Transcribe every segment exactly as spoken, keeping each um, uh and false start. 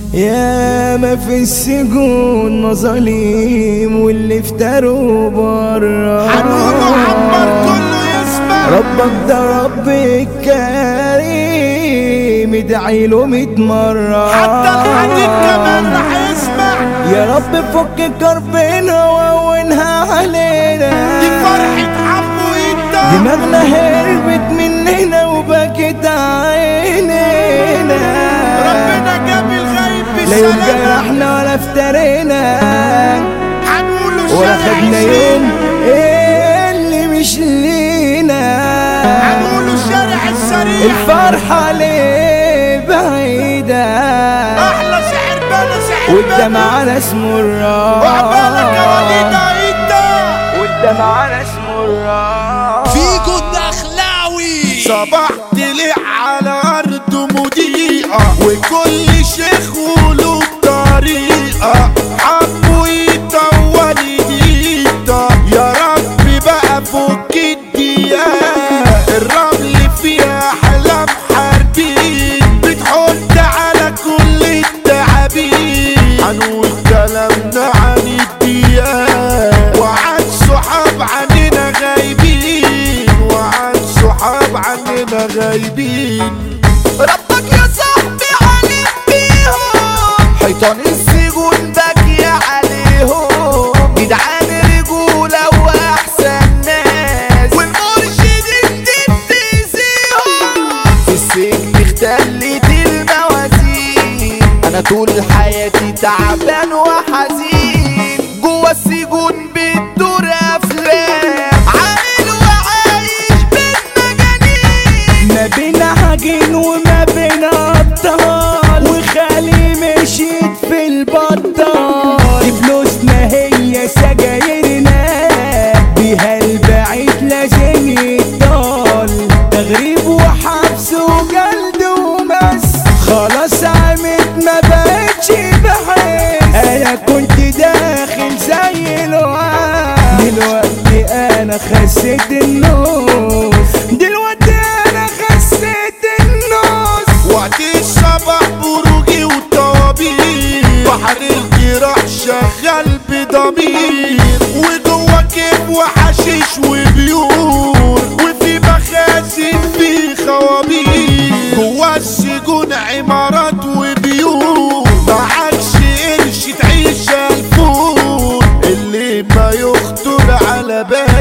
يا ما في السجون مظاليم واللي افتروا برا هنقوله عمر كله يسمع. ربك ده رب الكريم ادعي له ميت مرة حتى الحديد كمان رح يسمع. يا رب فك كربنا وهونها علينا، دي فرحة عمو انت. دماغنا هربت مننا وبكت عينينا، ربنا جاب الغيب لا يوم بالسلامة. جرحنا ولا افترينا هنقوله ولا شارع خدنا عشرين. يوم اللي مش لينا. هنقوله شارع السريع. الفرحة ليه بعيدة احلى سحر بلا سحر والدمع على اسمه الراح، وعبالك يا وليد انت. والدمع على اسمه الراح. فيكو الدخلاوي صباح طلع على ارض مضيئة وكل شيخ وله طريقة، حبوا يطول ايديتا يا رب بقى فك الدياب. الرمل فيها احلام حربين بتحط على كل التعابين. هنقول كلامنا عن الدياب وعن صحاب عننا غايبين، وعن صحاب عننا غايبين. ربك يا صاحبي عليك بيهم، حيطان السجون باكية عليهم، جدعان رجولة وأحسن ناس، والمرشدين دي بتأذيهم. في السجن اختلت الموازين، أنا طول حياتي تعبان وحزين، جوا السجون بتدور أفلام، عاقل وعايش بين مجانين. ما بين عجين وما بين ابطال، وخالي مشيت في البطال. دي فلوسنا هي سجايرنا، بيها البعيد لازم يطال. تغريب وحبس وجلد ومس، خلاص عمت ما بقتش بحس. انا كنت داخل زي الوعد، دلوقتي انا خسيت النص، دلوقتي انا خسيت النص. وقت الصباح بروجي وطوابير، بحر الجراح شغال بضمير، وجوا كيف وحشيش وبيور، وفي مخازن في خوابير. جوا السجون عمارات وبيوت، معكش قرش تعيش الفول اللي ما يخطر على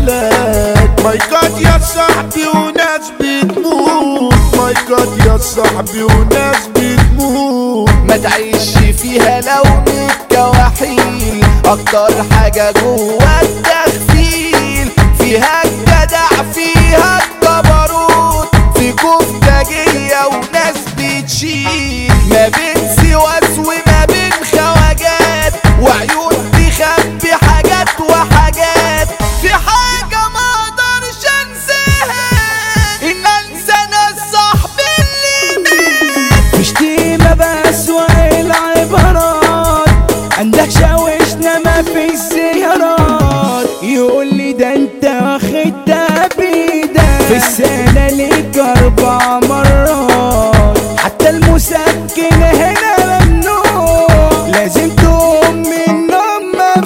بالك. مايكات يا صاحبي وناس بتموت، مايكات يا صاحبي وناس بتموت. ما تعيش فيها لو متكوحيل، اكتر حاجة جوا التخفيل، فيها الجدع فيها الجبروت، في كفتاجية وناس بتشيل، ما بين سواس وما بين خواجات، وعيون تخبي حاجات وحاجات. في حاجة ما اقدرش انساها، ان انسى ناس صاحبي اللي مات. في شتيمة بأسوأ العبارات، عندك شاوشنا ما في السيارات. يقول لي ده انت واخد تأبيدة، في السنة ليك اربع مرات. حتى المسكن هنا ممنوع، لازم تقوم من النوم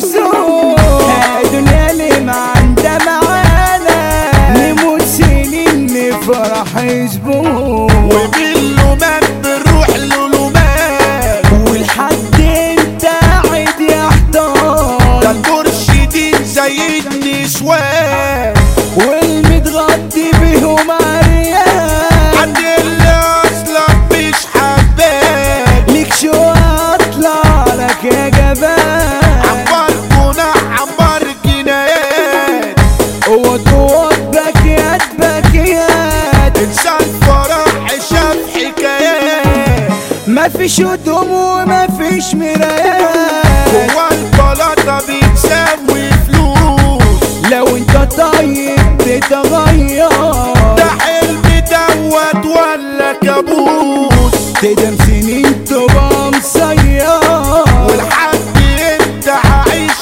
مبسوط. الدنيا ليه ما عندها معانا، نموت سنين نفرح اسبوع. وباللومان بنروح للومان، والحد انت قاعد يحتار، ده المرشدين زي النسوان، والمتغطي بيهم عريان. عند اللي اصلا مش حباك، ليك شو اطلع لك يا جبان، عمار جناح عمار جنايات. قوت قوت باكيات باكيات. انسان فرح شاف حكايات، ما فيش هدوم وما فيش مرايات، جوا البلاطة بتساوي فلوس. لو انت طيب تتغير، ده حلم دوت ولا كابوس، تدم سنين تبقى مصير، والحد انت عايش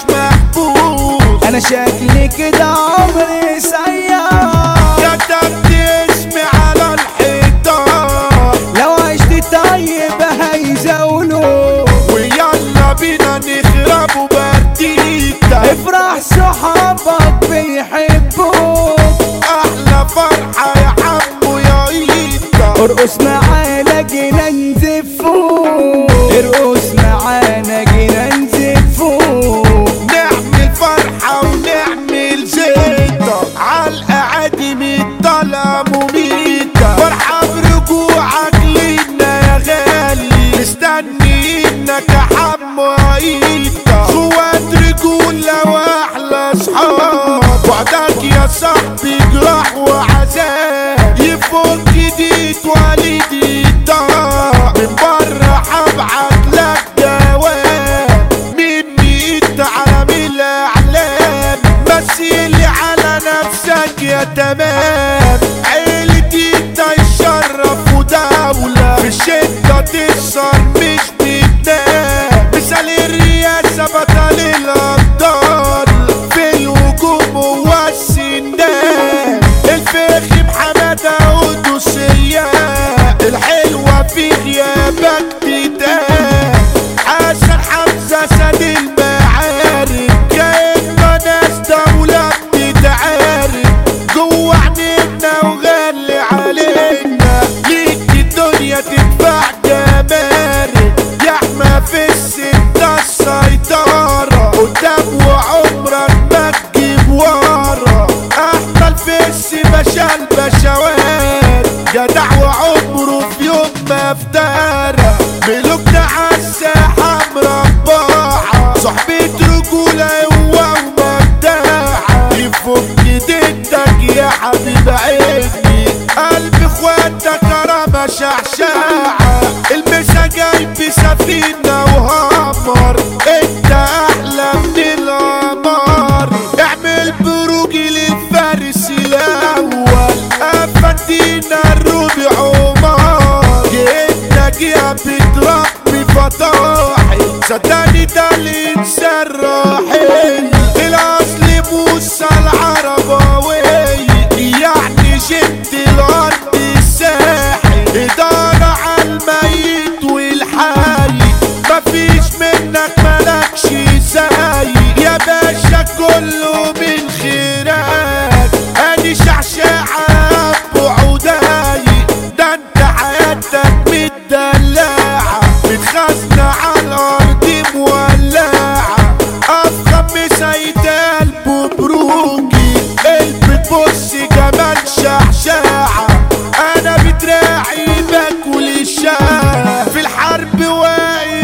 محبوس. انا شكلي كده عمري سيار، كتبت اسمي على الحيطان، لو عشت طيب هيزولوا. عمره في يوم ما افترى. ملوك على الساحة مربعة، صحبة رجولة هو ومداعة. يفك ديتك يا حبيب عيني، قلب اخواتك رمى شعشاعة. المسا جاي بسفينة وهامر، انت احلى من القمر. اعمل بروجي للفارس الاول، افندينا الربع عمر. جيتك يا بتربي فطاحي، صدقني ده الانسان راحل. الاصل موسى العرباوي، يعني جد الارض الساحل. ادارة عالميت والحي، مفيش منك ملكش زي. يا باشا كله من خيرك، ادي شعشاعة بعوداي. ده انت حياتك متدلعة، متخزنة عالارض مولعة. افخم مسيدال ببروكي، البتبص جمال شعشاعة. انا بدراعي باكل الشاه، في الحرب واقف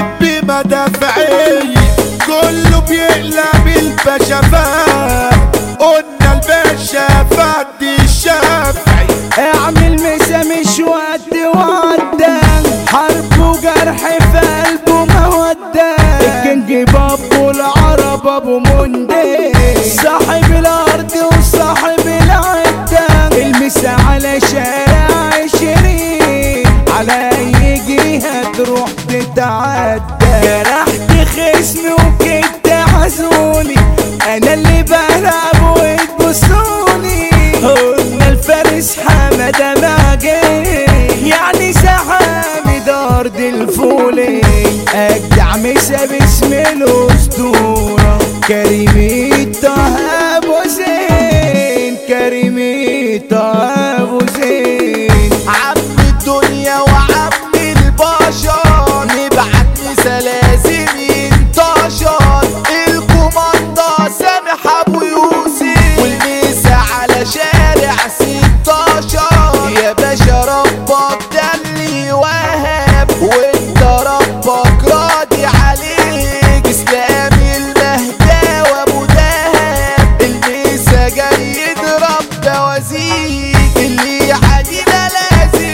بمدافعي. كله بيقلب الباشا فهد، قلنا الباشا فهد الشافعي. اعمل مسا مش ود ودة، حرب وجرح في قلبه مودة. الكينج بابو العرب ابو مندي، صاحب الارض وصاحب العدة. المسا على شارع عشرين، على اي جهة تروح تتعدى. جرحت خصمي وكنت حزوني، انا اللي بلعب وتبصوني. قلنا الفارس حمادة ماجي، يعني سحامد ارض الفولي. اجدع مسا باسم الاسطورة، كريم طه ابو زين، كريم طه ابو زين. عم الدنيا وعم البشر، نبعت مسا لازم ينتشر. الكوماندا سامح ابو يوسف، والمسا على شارع ستاشر. يا باشا ربك ده اللي وهب، وانت ربك راضي عليك. اسلام المهداوي ابو دهب، المسا جاي يضرب بوازيك. اللي عادينا لازم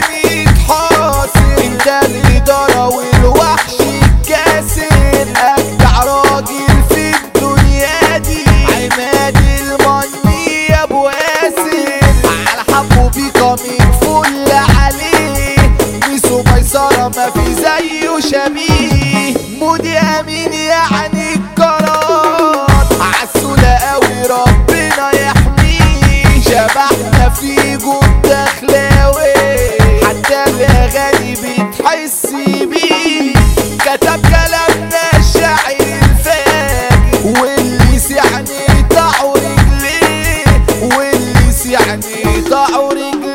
يتحاصر، انت الاداره والوحش الكاسر. اجدع راجل في الدنيا دي، عماد المني يا ابو ياسر. على حبه بيكا من فل عليه، ميسو ميسره ما في زيه شبيه. مودي امين يعني القرار، عالسولة قوي ربنا يحميه. شبحنا في جود دخلاوي، حتى الاغاني بتحس بيه. كتب كلامنا الشاعر الفاجر، واللي سعني طعوا رجليه، واللي سعني طعوا رجليه.